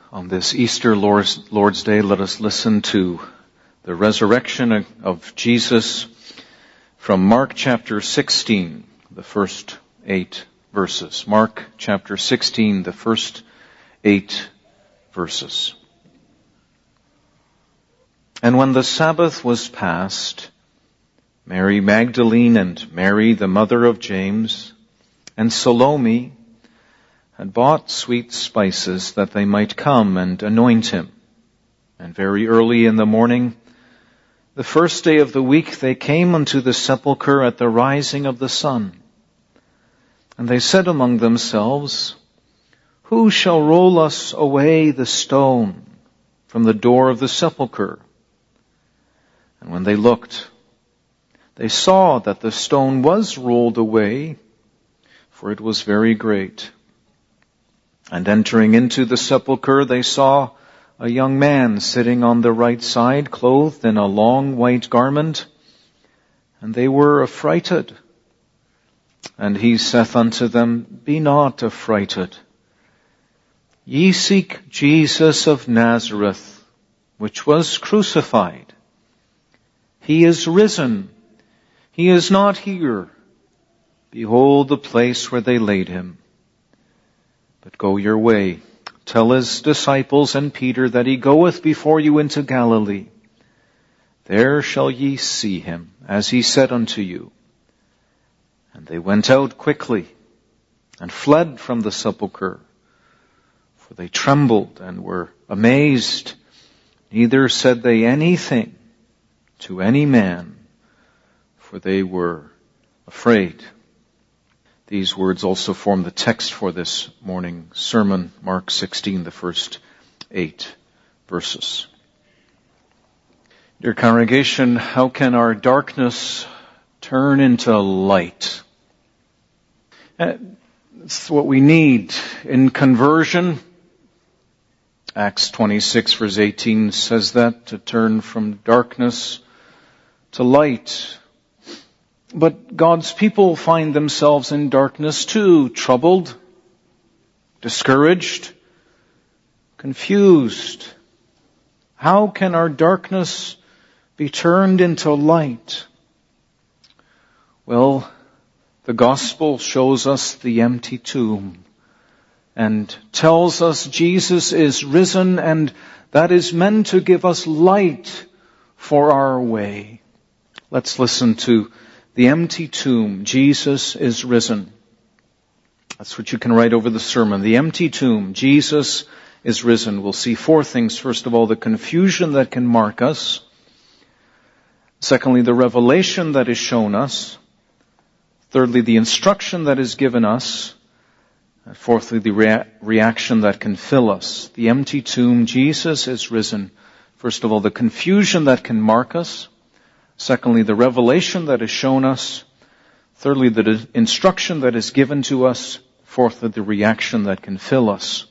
On this Easter Lord's Day, let us listen to the resurrection of Jesus from Mark chapter 16, the first 8 verses. Mark chapter 16, the first 8 verses. And when the Sabbath was past, Mary Magdalene and Mary, the mother of James, and Salome had bought sweet spices that they might come and anoint him. And very early in the morning, the first day of the week, they came unto the sepulchre at the rising of the sun. And they said among themselves, Who shall roll us away the stone from the door of the sepulchre? And when they looked, they saw that the stone was rolled away, for it was very great. And entering into the sepulchre, they saw a young man sitting on the right side, clothed in a long white garment, and they were affrighted. And he saith unto them, Be not affrighted. Ye seek Jesus of Nazareth, which was crucified. He is risen. He is not here. Behold the place where they laid him. But go your way. Tell his disciples and Peter that he goeth before you into Galilee. There shall ye see him, as he said unto you. And they went out quickly and fled from the sepulchre, for they trembled and were amazed. Neither said they anything to any man, for they were afraid. These words also form the text for this morning sermon, Mark 16, the first 8 verses. Dear congregation, how can our darkness turn into light? It's what we need in conversion. Acts 26 verse 18 says that, to turn from darkness to light. But God's people find themselves in darkness too, troubled, discouraged, confused. How can our darkness be turned into light? Well, the gospel shows us the empty tomb and tells us Jesus is risen, and that is meant to give us light for our way. Let's listen to the empty tomb. Jesus is risen. That's what you can write over the sermon. The empty tomb. Jesus is risen. We'll see four things. First of all, the confusion that can mark us. Secondly, the revelation that is shown us. Thirdly, the instruction that is given us. And fourthly, the reaction that can fill us. The empty tomb. Jesus is risen. First of all, the confusion that can mark us. Secondly, the revelation that is shown us. Thirdly, the instruction that is given to us. Fourthly, the reaction that can fill us.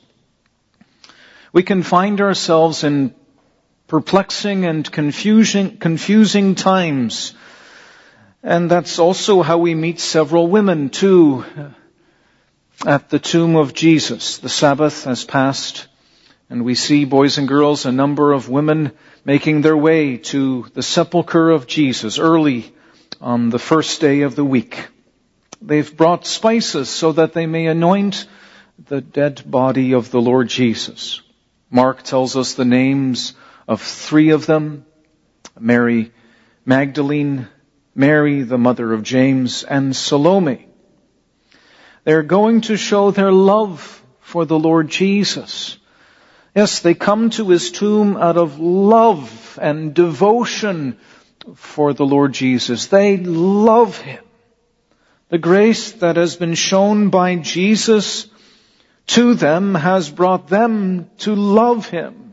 We can find ourselves in perplexing and confusing times. And that's also how we meet several women too at the tomb of Jesus. The Sabbath has passed, and we see, boys and girls, a number of women making their way to the sepulchre of Jesus early on the first day of the week. They've brought spices so that they may anoint the dead body of the Lord Jesus. Mark tells us the names of three of them: Mary Magdalene, Mary, the mother of James, and Salome. They're going to show their love for the Lord Jesus. Yes, they come to his tomb out of love and devotion for the Lord Jesus. They love him. The grace that has been shown by Jesus to them has brought them to love him.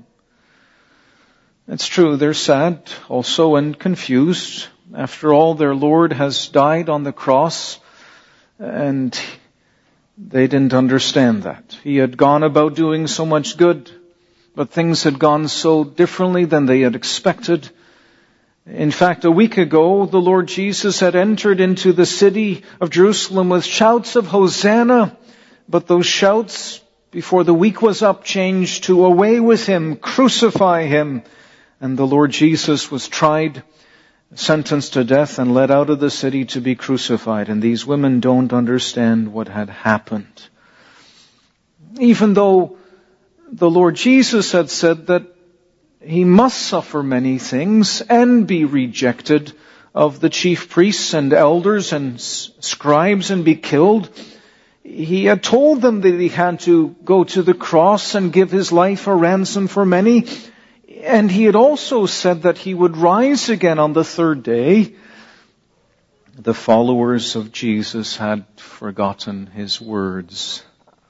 It's true, they're sad also and confused. After all, their Lord has died on the cross, and they didn't understand that. He had gone about doing so much good, but things had gone so differently than they had expected. In fact, a week ago, the Lord Jesus had entered into the city of Jerusalem with shouts of Hosanna, but those shouts before the week was up, changed to away with him, crucify him. And the Lord Jesus was tried, sentenced to death, and led out of the city to be crucified. And these women don't understand what had happened. Even though the Lord Jesus had said that he must suffer many things and be rejected of the chief priests and elders and scribes and be killed, he had told them that he had to go to the cross and give his life a ransom for many. And he had also said that he would rise again on the third day. The followers of Jesus had forgotten his words.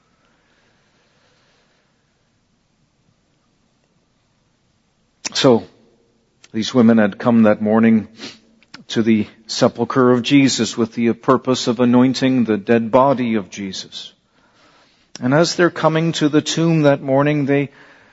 So, these women had come that morning to the sepulchre of Jesus with the purpose of anointing the dead body of Jesus. And as they're coming to the tomb that morning, they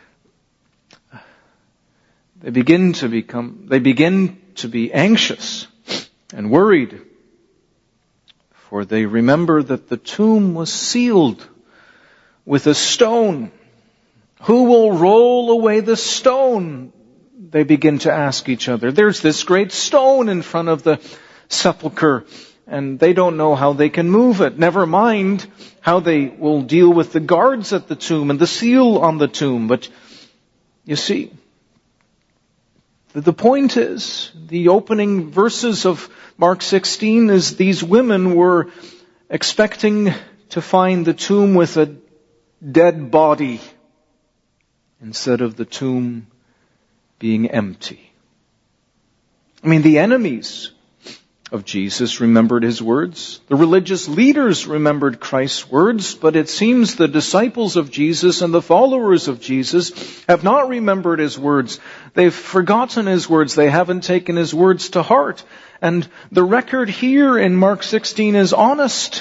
begin to be anxious and worried, for they remember that the tomb was sealed with a stone. Who will roll away the stone? They begin to ask each other. There's this great stone in front of the sepulchre, and they don't know how they can move it. Never mind how they will deal with the guards at the tomb and the seal on the tomb. But you see, the point is, the opening verses of Mark 16 is these women were expecting to find the tomb with a dead body instead of the tomb being empty. I mean, the enemies of Jesus remembered his words. The religious leaders remembered Christ's words, but it seems the disciples of Jesus and the followers of Jesus have not remembered his words. They've forgotten his words. They haven't taken his words to heart. And the record here in Mark 16 is honest.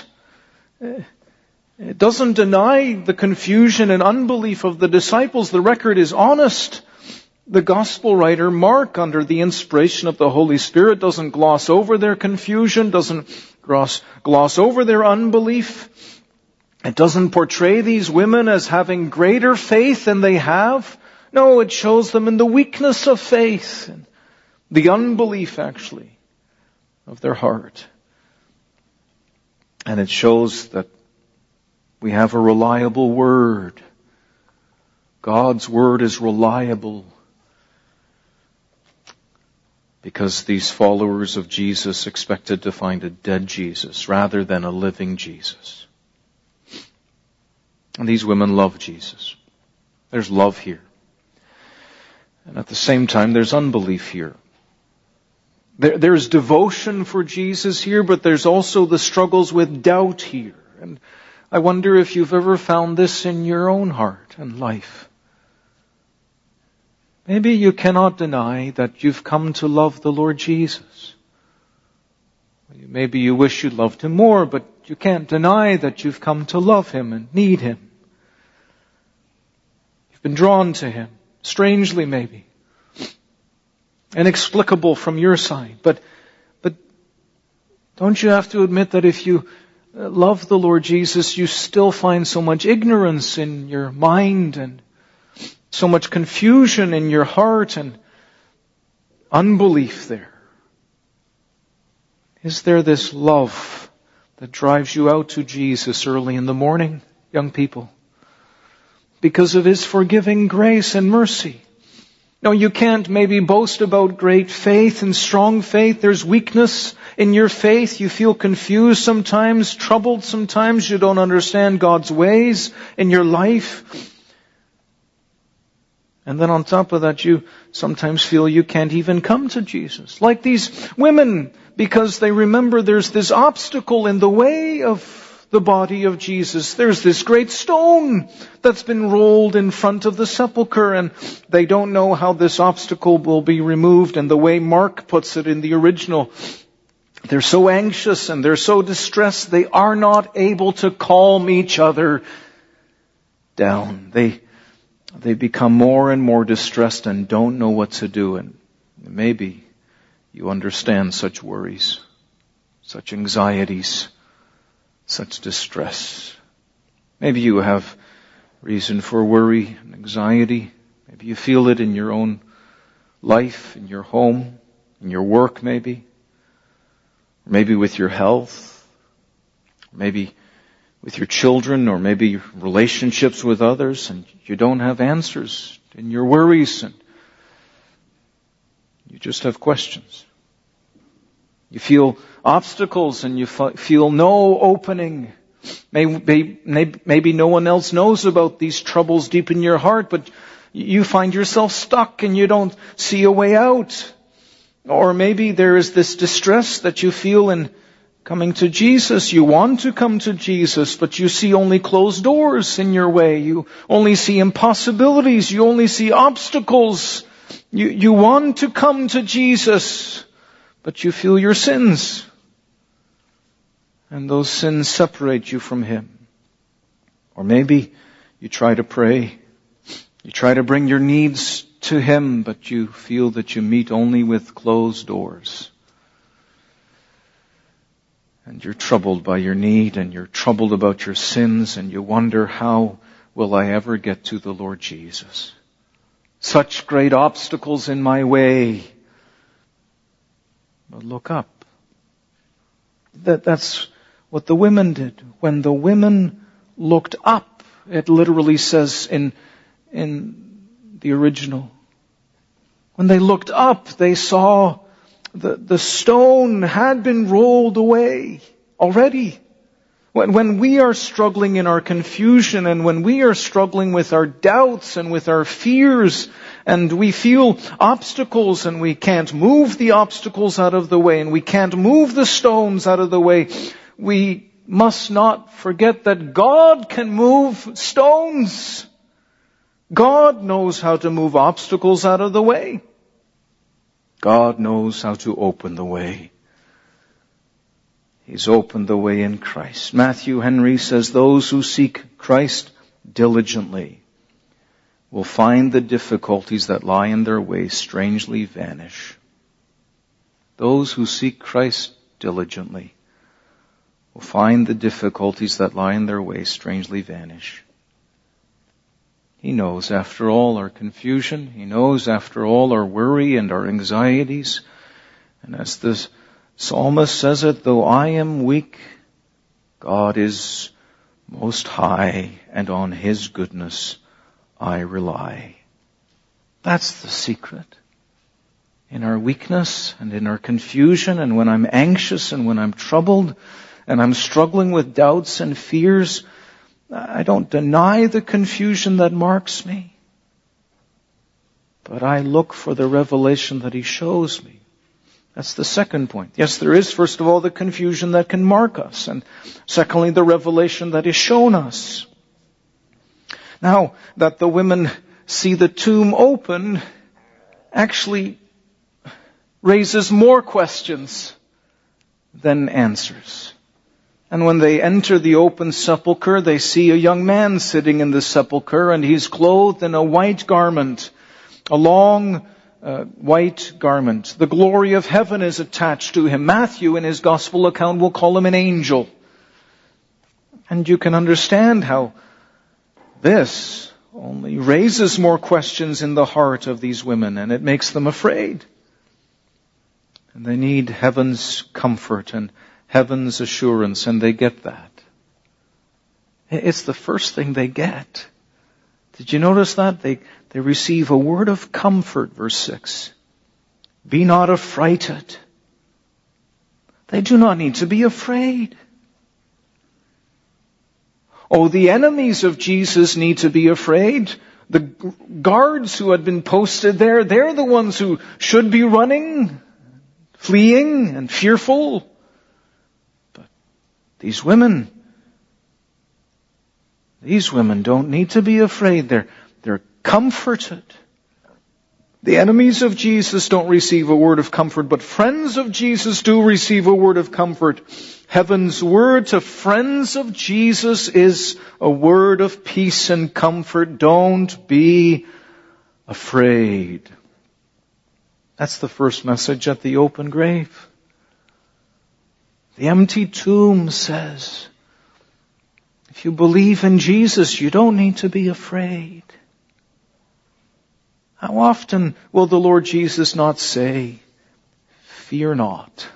It doesn't deny the confusion and unbelief of the disciples. The record is honest. The gospel writer Mark, under the inspiration of the Holy Spirit, doesn't gloss over their confusion, doesn't gloss over their unbelief. It doesn't portray these women as having greater faith than they have. No, it shows them in the weakness of faith, and the unbelief, actually, of their heart. And it shows that we have a reliable word. God's word is reliable, because these followers of Jesus expected to find a dead Jesus rather than a living Jesus. And these women love Jesus. There's love here. And at the same time, there's unbelief here. There's devotion for Jesus here, but there's also the struggles with doubt here. And I wonder if you've ever found this in your own heart and life. Maybe you cannot deny that you've come to love the Lord Jesus. Maybe you wish you loved him more, but you can't deny that you've come to love him and need him. You've been drawn to him, strangely maybe, inexplicable from your side. But don't you have to admit that if you love the Lord Jesus, you still find so much ignorance in your mind and so much confusion in your heart and unbelief there? Is there this love that drives you out to Jesus early in the morning, young people? Because of his forgiving grace and mercy. No, you can't maybe boast about great faith and strong faith. There's weakness in your faith. You feel confused sometimes, troubled sometimes. You don't understand God's ways in your life. And then on top of that, you sometimes feel you can't even come to Jesus. Like these women, because they remember there's this obstacle in the way of the body of Jesus. There's this great stone that's been rolled in front of the sepulchre, and they don't know how this obstacle will be removed. And the way Mark puts it in the original, they're so anxious and they're so distressed, they are not able to calm each other down. They become more and more distressed and don't know what to do. And maybe you understand such worries, such anxieties, such distress. Maybe you have reason for worry and anxiety. Maybe you feel it in your own life, in your home, in your work maybe. Maybe with your health. Maybe with your children, or maybe relationships with others, and you don't have answers in your worries, and you just have questions. You feel obstacles and you feel no opening. Maybe no one else knows about these troubles deep in your heart, but you find yourself stuck and you don't see a way out. Or maybe there is this distress that you feel in coming to Jesus. You want to come to Jesus, but you see only closed doors in your way. You only see impossibilities. You only see obstacles. You want to come to Jesus, but you feel your sins. And those sins separate you from Him. Or maybe you try to pray. You try to bring your needs to Him, but you feel that you meet only with closed doors. And you're troubled by your need, and you're troubled about your sins, and you wonder, how will I ever get to the Lord Jesus? Such great obstacles in my way. But look up. That's what the women did. When the women looked up, it literally says in the original. When they looked up, they saw the stone had been rolled away already. When we are struggling in our confusion, and when we are struggling with our doubts and with our fears, and we feel obstacles and we can't move the obstacles out of the way, and we can't move the stones out of the way, we must not forget that God can move stones. God knows how to move obstacles out of the way. God knows how to open the way. He's opened the way in Christ. Matthew Henry says, those who seek Christ diligently will find the difficulties that lie in their way strangely vanish. Those who seek Christ diligently will find the difficulties that lie in their way strangely vanish. He knows, after all, our confusion. He knows, after all, our worry and our anxieties. And as the psalmist says it, though I am weak, God is most high, and on His goodness I rely. That's the secret. In our weakness and in our confusion, and when I'm anxious and when I'm troubled and I'm struggling with doubts and fears, I don't deny the confusion that marks me, but I look for the revelation that He shows me. That's the second point. Yes, there is, first of all, the confusion that can mark us, and secondly, the revelation that is shown us. Now, that the women see the tomb open actually raises more questions than answers. And when they enter the open sepulchre, they see a young man sitting in the sepulchre, and he's clothed in a white garment, a long white garment. The glory of heaven is attached to him. Matthew, in his gospel account, will call him an angel. And you can understand how this only raises more questions in the heart of these women, and it makes them afraid. And they need heaven's comfort and heaven's assurance, and they get that. It's the first thing they get. Did you notice that? They receive a word of comfort, verse 6. Be not affrighted. They do not need to be afraid. Oh, the enemies of Jesus need to be afraid. The guards who had been posted there, they're the ones who should be running, fleeing, and fearful. But these women don't need to be afraid. They're comforted. The enemies of Jesus don't receive a word of comfort, but friends of Jesus do receive a word of comfort. Heaven's word to friends of Jesus is a word of peace and comfort. Don't be afraid. That's the first message at the open grave. The empty tomb says, If you believe in Jesus, you don't need to be afraid. How often will the Lord Jesus not say, "Fear not.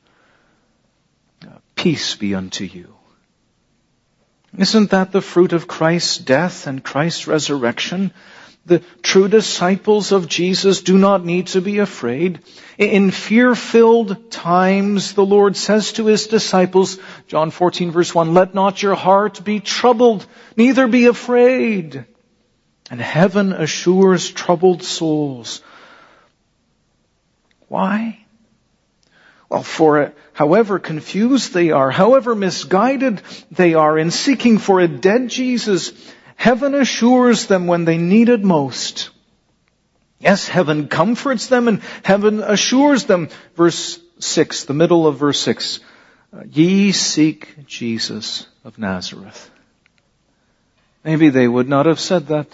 Peace be unto you"? Isn't that the fruit of Christ's death and Christ's resurrection? The true disciples of Jesus do not need to be afraid. In fear-filled times, the Lord says to His disciples, John 14 verse 1, "Let not your heart be troubled, neither be afraid." And heaven assures troubled souls. Why? Well, for however confused they are, however misguided they are in seeking for a dead Jesus, heaven assures them when they need it most. Yes, heaven comforts them and heaven assures them. Verse 6, the middle of verse 6. Ye seek Jesus of Nazareth. Maybe they would not have said that.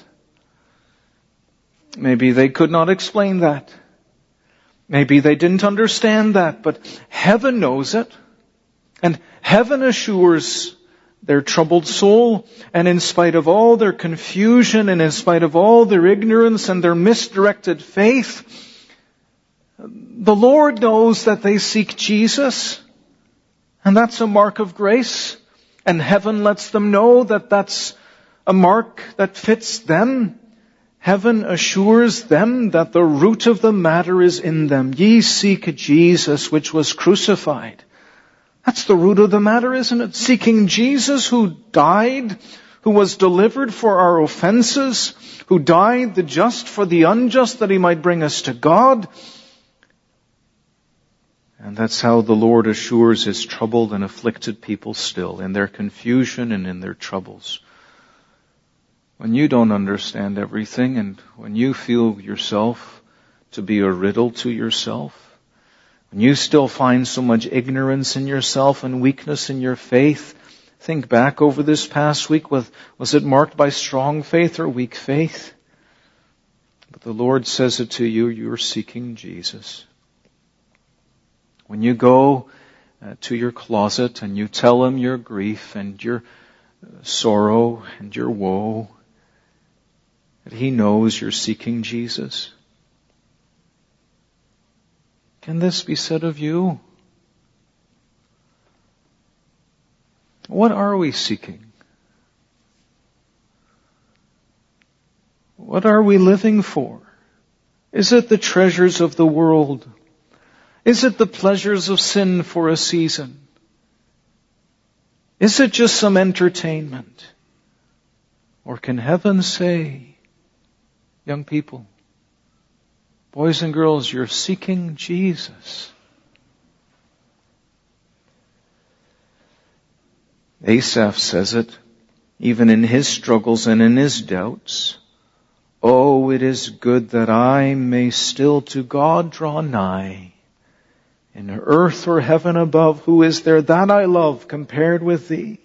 Maybe they could not explain that. Maybe they didn't understand that, but heaven knows it. And heaven assures their troubled soul, and in spite of all their confusion and in spite of all their ignorance and their misdirected faith, the Lord knows that they seek Jesus, and that's a mark of grace, and heaven lets them know that that's a mark that fits them. Heaven assures them that the root of the matter is in them. Ye seek Jesus, which was crucified. That's the root of the matter, isn't it? Seeking Jesus who died, who was delivered for our offenses, who died the just for the unjust, that He might bring us to God. And that's how the Lord assures His troubled and afflicted people still, in their confusion and in their troubles. When you don't understand everything and when you feel yourself to be a riddle to yourself, when you still find so much ignorance in yourself and weakness in your faith, think back over this past week. Was it marked by strong faith or weak faith? But the Lord says it to you, you're seeking Jesus. When you go to your closet and you tell Him your grief and your sorrow and your woe, that He knows you're seeking Jesus. Can this be said of you? What are we seeking? What are we living for? Is it the treasures of the world? Is it the pleasures of sin for a season? Is it just some entertainment? Or can heaven say, young people, boys and girls, you're seeking Jesus. Asaph says it, even in his struggles and in his doubts. Oh, it is good that I may still to God draw nigh. In earth or heaven above, who is there that I love compared with Thee?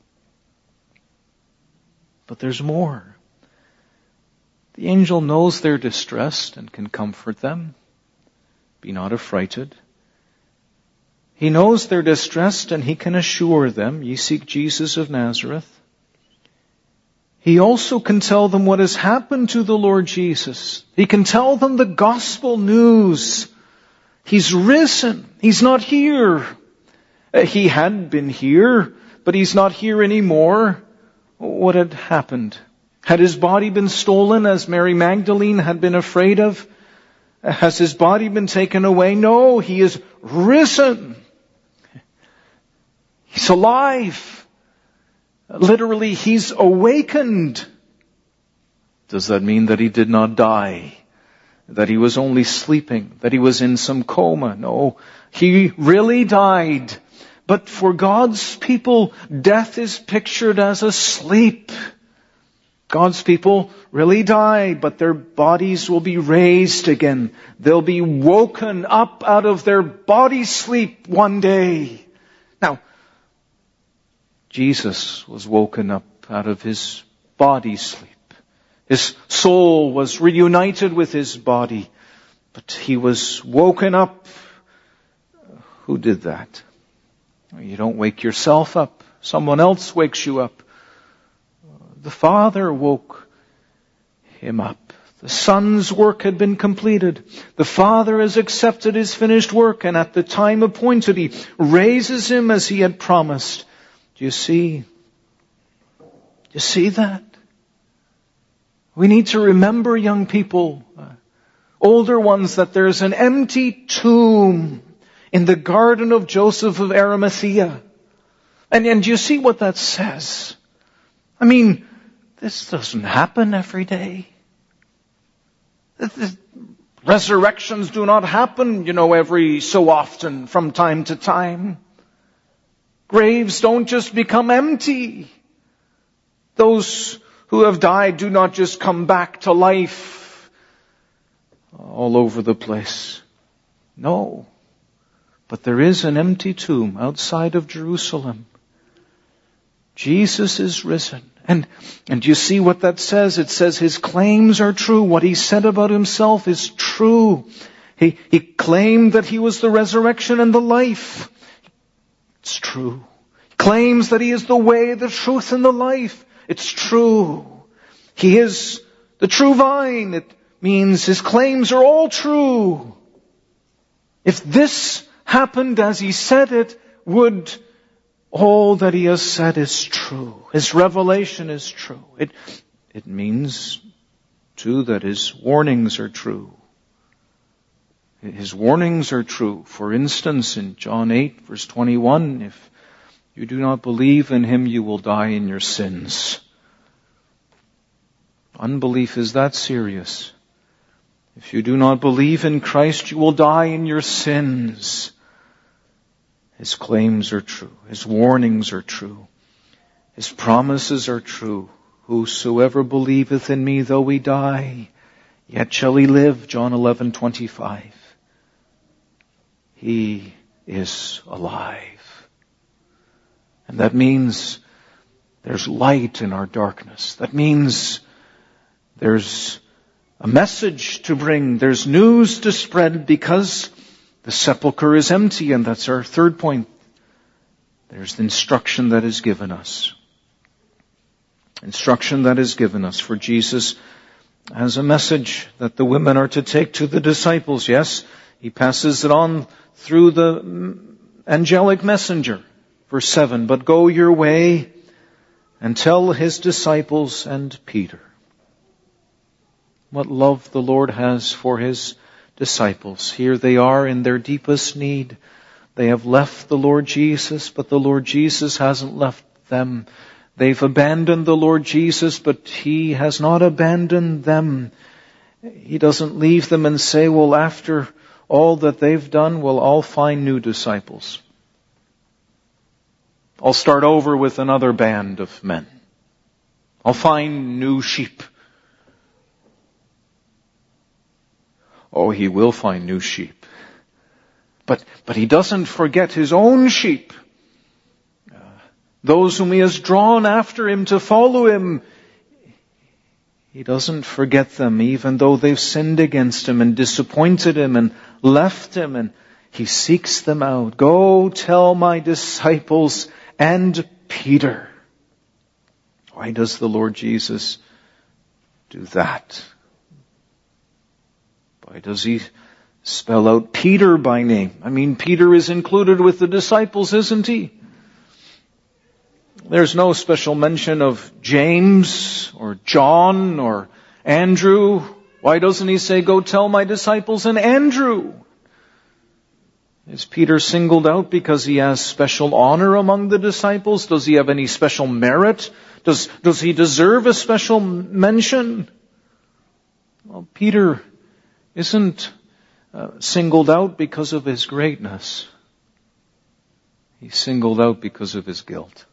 But there's more. The angel knows they're distressed and can comfort them. Be not affrighted. He knows they're distressed and He can assure them, ye seek Jesus of Nazareth. He also can tell them what has happened to the Lord Jesus. He can tell them the gospel news. He's risen. He's not here. He had been here, but He's not here anymore. What had happened? Had His body been stolen as Mary Magdalene had been afraid of? Has His body been taken away? No, He is risen. He's alive. Literally, He's awakened. Does that mean that He did not die? That He was only sleeping? That He was in some coma? No, He really died. But for God's people, death is pictured as a sleep. God's people really die, but their bodies will be raised again. They'll be woken up out of their body sleep one day. Now, Jesus was woken up out of His body sleep. His soul was reunited with His body, but He was woken up. Who did that? You don't wake yourself up. Someone else wakes you up. The Father woke him up. The Son's work had been completed. The Father has accepted his finished work, and at the time appointed, he raises him as he had promised. Do you see? Do you see that? We need to remember, young people, older ones, that there's an empty tomb in the garden of Joseph of Arimathea. And you see what that says? I mean, this doesn't happen every day. Resurrections do not happen, every so often from time to time. Graves don't just become empty. Those who have died do not just come back to life all over the place. No. But there is an empty tomb outside of Jerusalem. Jesus is risen. And you see what that says? It says his claims are true. What he said about himself is true. He claimed that he was the resurrection and the life. It's true. He claims that he is the way, the truth, and the life. It's true. He is the true vine. It means his claims are all true. If this happened as he said it, would all that he has said is true. His revelation is true. It means, too, that his warnings are true. His warnings are true. For instance, in John 8, verse 21, if you do not believe in him, you will die in your sins. Unbelief is that serious. If you do not believe in Christ, you will die in your sins. His claims are true. His warnings are true. His promises are true. Whosoever believeth in me, though he die, yet shall he live. John 11:25. He is alive. And that means there's light in our darkness. That means there's a message to bring. There's news to spread because the sepulcher is empty, and that's our third point. There's the instruction that is given us. Instruction that is given us. For Jesus has a message that the women are to take to the disciples. Yes, he passes it on through the angelic messenger. Verse 7, but go your way and tell his disciples and Peter. What love the Lord has for his disciples. Here they are in their deepest need. They have left the Lord Jesus, but the Lord Jesus hasn't left them. They've abandoned the Lord Jesus, but he has not abandoned them. He doesn't leave them and say, well, after all that they've done, well, I'll find new disciples. I'll start over with another band of men. I'll find new sheep. Oh, he will find new sheep. But he doesn't forget his own sheep. Those whom he has drawn after him to follow him. He doesn't forget them, even though they've sinned against him and disappointed him and left him. And he seeks them out. Go tell my disciples and Peter. Why does the Lord Jesus do that? Why does he spell out Peter by name? I mean, Peter is included with the disciples, isn't he? There's no special mention of James or John or Andrew. Why doesn't he say, go tell my disciples and Andrew? Is Peter singled out because he has special honor among the disciples? Does he have any special merit? Does he deserve a special mention? Well, Peter isn't singled out because of his greatness. He's singled out because of his guilt.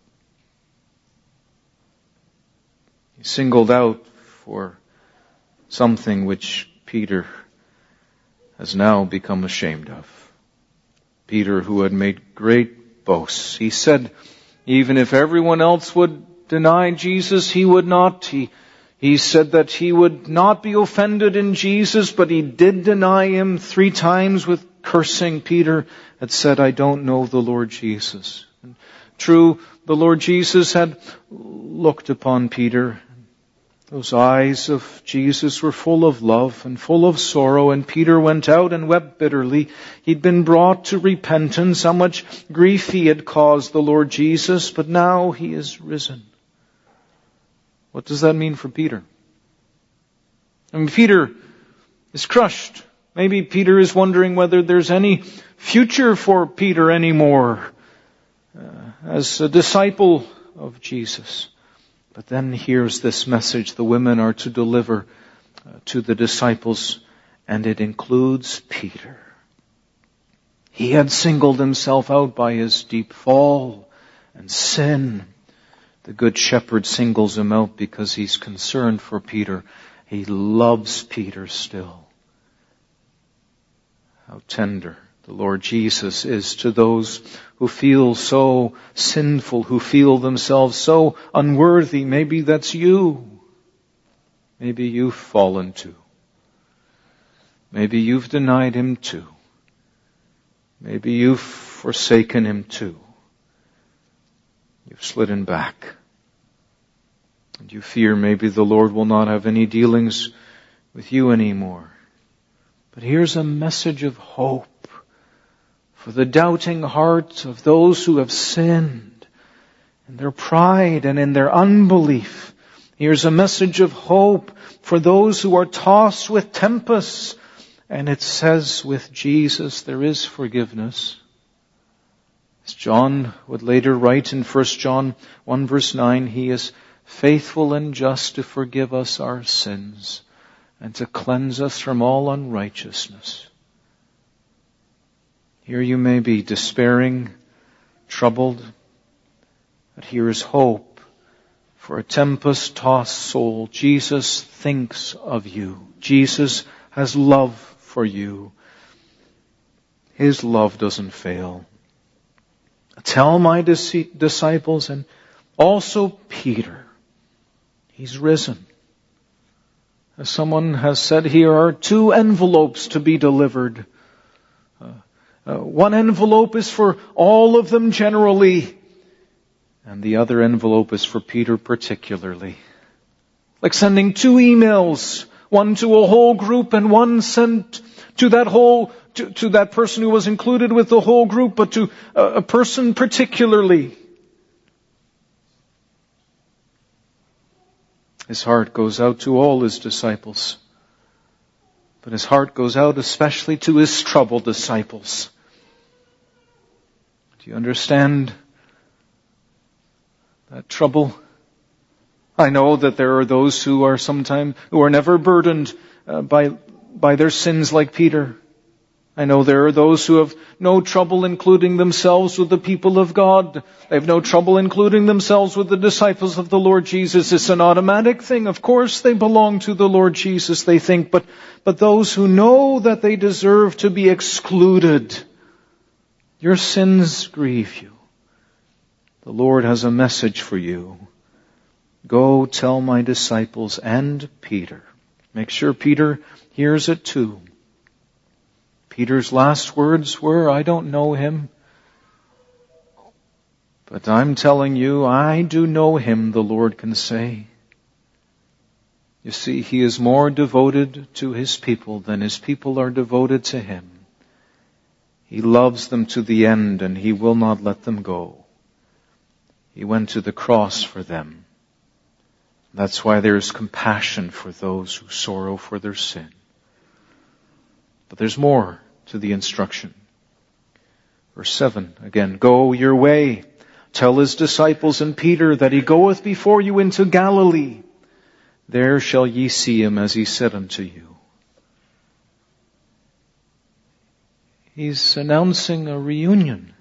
He's singled out for something which Peter has now become ashamed of. Peter, who had made great boasts. He said, even if everyone else would deny Jesus, he would not. He said that he would not be offended in Jesus, but he did deny him 3 times with cursing. Peter had said, I don't know the Lord Jesus. And True, the Lord Jesus had looked upon Peter. Those eyes of Jesus were full of love and full of sorrow, and Peter went out and wept bitterly. He'd been brought to repentance, how much grief he had caused the Lord Jesus, but now he is risen. What does that mean for Peter? I mean, Peter is crushed. Maybe Peter is wondering whether there's any future for Peter anymore as a disciple of Jesus. But then here's this message the women are to deliver to the disciples, and it includes Peter. He had singled himself out by his deep fall and sin. The Good Shepherd singles him out because he's concerned for Peter. He loves Peter still. How tender the Lord Jesus is to those who feel so sinful, who feel themselves so unworthy. Maybe that's you. Maybe you've fallen too. Maybe you've denied Him too. Maybe you've forsaken Him too. You've slidden back. And you fear maybe the Lord will not have any dealings with you anymore. But here's a message of hope for the doubting heart of those who have sinned in their pride and in their unbelief. Here's a message of hope for those who are tossed with tempests. And it says with Jesus there is forgiveness. As John would later write in 1 John 1 verse 9, He is faithful and just to forgive us our sins and to cleanse us from all unrighteousness. Here you may be despairing, troubled, but here is hope for a tempest-tossed soul. Jesus thinks of you. Jesus has love for you. His love doesn't fail. Tell my disciples and also Peter, He's risen. As someone has said, here are 2 envelopes to be delivered. One envelope is for all of them generally, and the other envelope is for Peter particularly. Like sending 2 emails, one to a whole group and one sent to that person who was included with the whole group, but to a person particularly. His heart goes out to all His disciples. But His heart goes out especially to His troubled disciples. Do you understand that trouble? I know that there are those who are never burdened by their sins like Peter. I know there are those who have no trouble including themselves with the people of God. They have no trouble including themselves with the disciples of the Lord Jesus. It's an automatic thing. Of course they belong to the Lord Jesus, they think. But those who know that they deserve to be excluded, your sins grieve you. The Lord has a message for you. Go tell my disciples and Peter. Make sure Peter hears it too. Peter's last words were, I don't know Him. But I'm telling you, I do know Him, the Lord can say. You see, He is more devoted to His people than His people are devoted to Him. He loves them to the end and He will not let them go. He went to the cross for them. That's why there is compassion for those who sorrow for their sin. But there's more to the instruction. Verse 7, again, go your way. Tell His disciples and Peter that He goeth before you into Galilee. There shall ye see Him as He said unto you. He's announcing a reunion.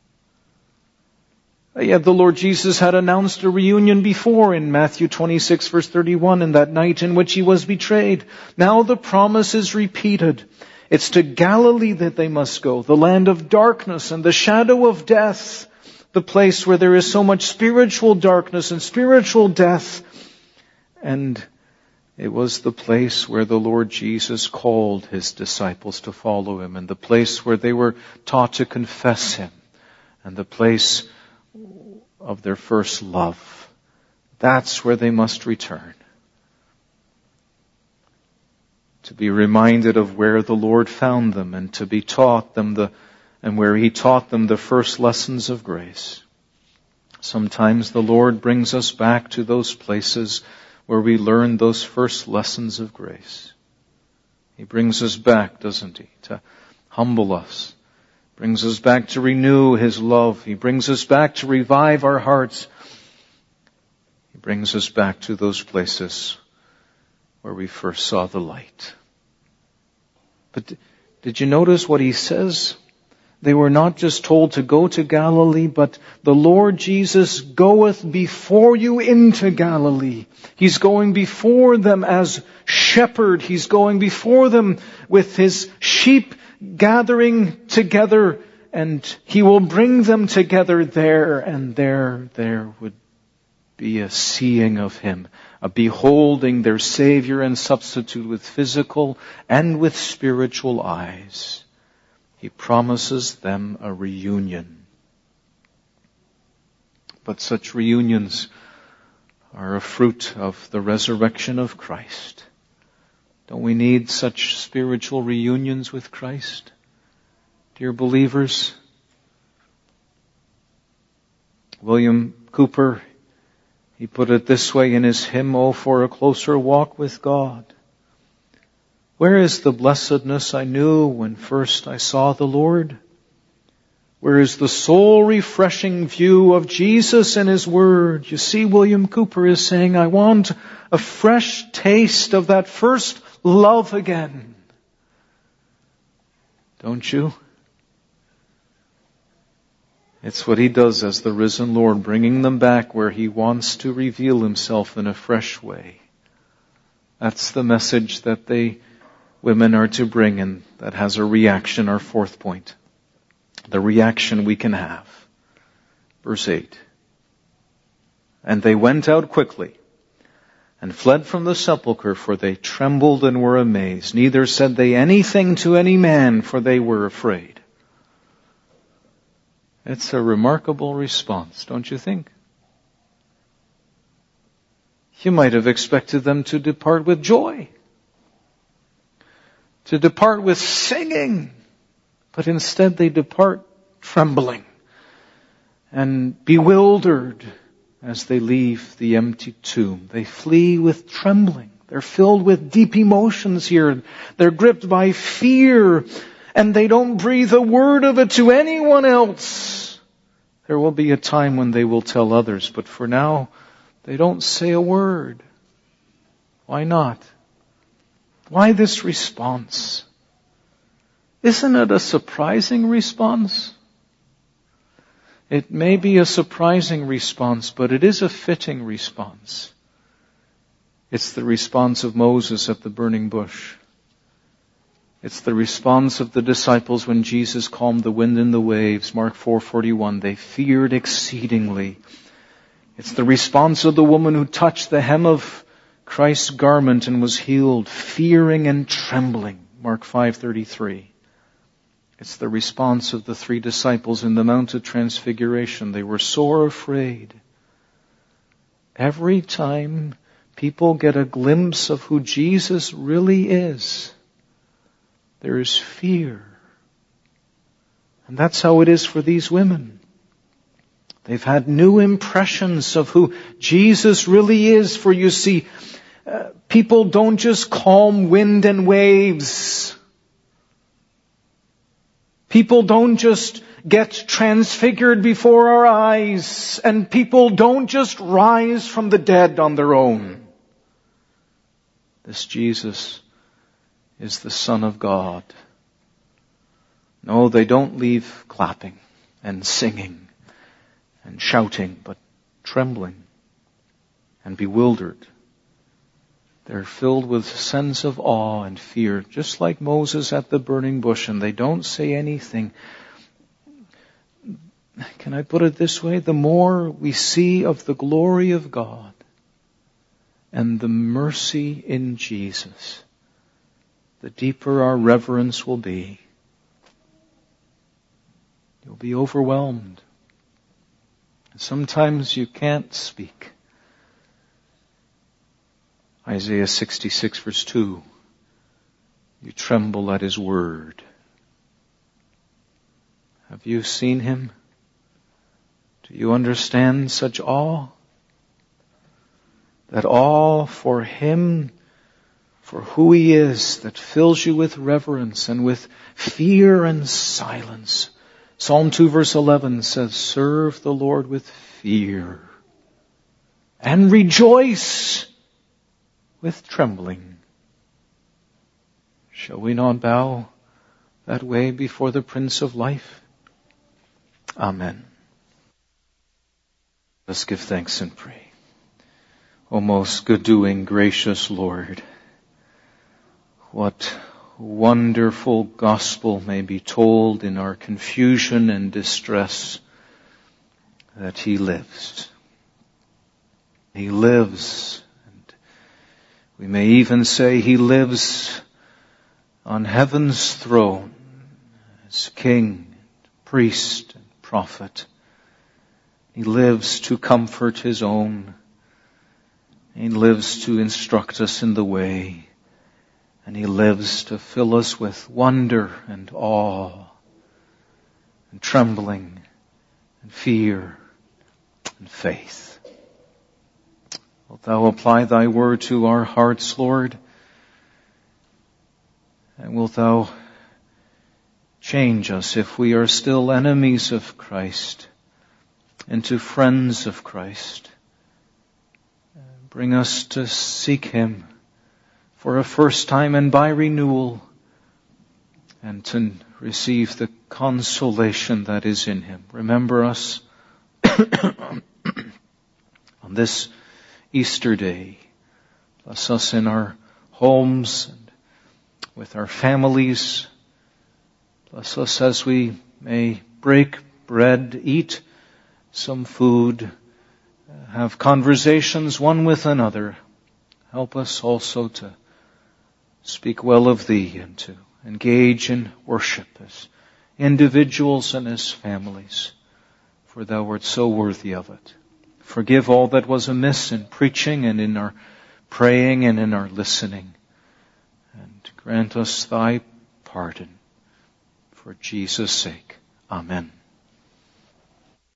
Yet the Lord Jesus had announced a reunion before in Matthew 26 verse 31, in that night in which He was betrayed. Now the promise is repeated. It's to Galilee that they must go, the land of darkness and the shadow of death, the place where there is so much spiritual darkness and spiritual death. And it was the place where the Lord Jesus called His disciples to follow Him, and the place where they were taught to confess Him, and the place of their first love. That's where they must return. To be reminded of where the Lord found them and to be taught them and where He taught them the first lessons of grace. Sometimes the Lord brings us back to those places where we learned those first lessons of grace. He brings us back, doesn't He, to humble us. Brings us back to renew His love. He brings us back to revive our hearts. He brings us back to those places where we first saw the light. But did you notice what He says? They were not just told to go to Galilee, but the Lord Jesus goeth before you into Galilee. He's going before them as shepherd. He's going before them with His sheep gathering together, and He will bring them together there, and there would be a seeing of Him, a beholding their Savior and substitute with physical and with spiritual eyes. He promises them a reunion. But such reunions are a fruit of the resurrection of Christ. Don't we need such spiritual reunions with Christ? Dear believers, William Cooper, he put it this way in his hymn, "Oh, for a closer walk with God. Where is the blessedness I knew when first I saw the Lord? Where is the soul-refreshing view of Jesus and His Word?" You see, William Cooper is saying, I want a fresh taste of that first love again. Don't you? It's what He does as the risen Lord, bringing them back where He wants to reveal Himself in a fresh way. That's the message that women are to bring, and that has a reaction, our fourth point. The reaction we can have. Verse 8. And they went out quickly and fled from the sepulchre, for they trembled and were amazed. Neither said they anything to any man, for they were afraid. It's a remarkable response, don't you think? You might have expected them to depart with joy, to depart with singing, but instead they depart trembling and bewildered as they leave the empty tomb. They flee with trembling. They're filled with deep emotions here. They're gripped by fear, and they don't breathe a word of it to anyone else. There will be a time when they will tell others, but for now, they don't say a word. Why not? Why this response? Isn't it a surprising response? It may be a surprising response, but it is a fitting response. It's the response of Moses at the burning bush. It's the response of the disciples when Jesus calmed the wind and the waves. Mark 4:41. They feared exceedingly. It's the response of the woman who touched the hem of Christ's garment and was healed, fearing and trembling. Mark 5:33. It's the response of the three disciples in the Mount of Transfiguration. They were sore afraid. Every time people get a glimpse of who Jesus really is, there is fear. And that's how it is for these women. They've had new impressions of who Jesus really is. For you see, people don't just calm wind and waves. People don't just get transfigured before our eyes. And people don't just rise from the dead on their own. This Jesus is the Son of God. No, they don't leave clapping and singing and shouting, but trembling and bewildered. They're filled with a sense of awe and fear, just like Moses at the burning bush, and they don't say anything. Can I put it this way? The more we see of the glory of God and the mercy in Jesus, the deeper our reverence will be. You'll be overwhelmed. Sometimes you can't speak. Isaiah 66 verse 2. You tremble at His word. Have you seen Him? Do you understand such awe? That awe for Him, for who He is, that fills you with reverence and with fear and silence. Psalm 2 verse 11 says, serve the Lord with fear and rejoice with trembling. Shall we not bow that way before the Prince of Life? Amen. Let's give thanks and pray. O most good-doing, gracious Lord, what wonderful gospel may be told in our confusion and distress, that He lives. He lives. And we may even say He lives on heaven's throne as King, priest, and prophet. He lives to comfort His own. He lives to instruct us in the way. And He lives to fill us with wonder and awe and trembling and fear and faith. Wilt Thou apply Thy word to our hearts, Lord? And wilt Thou change us if we are still enemies of Christ into friends of Christ? Bring us to seek Him for a first time and by renewal, and to receive the consolation that is in Him. Remember us on this Easter day. Bless us in our homes and with our families. Bless us as we may break bread, eat some food, have conversations one with another. Help us also to speak well of Thee and to engage in worship as individuals and as families, for Thou art so worthy of it. Forgive all that was amiss in preaching and in our praying and in our listening, and grant us Thy pardon for Jesus' sake. Amen.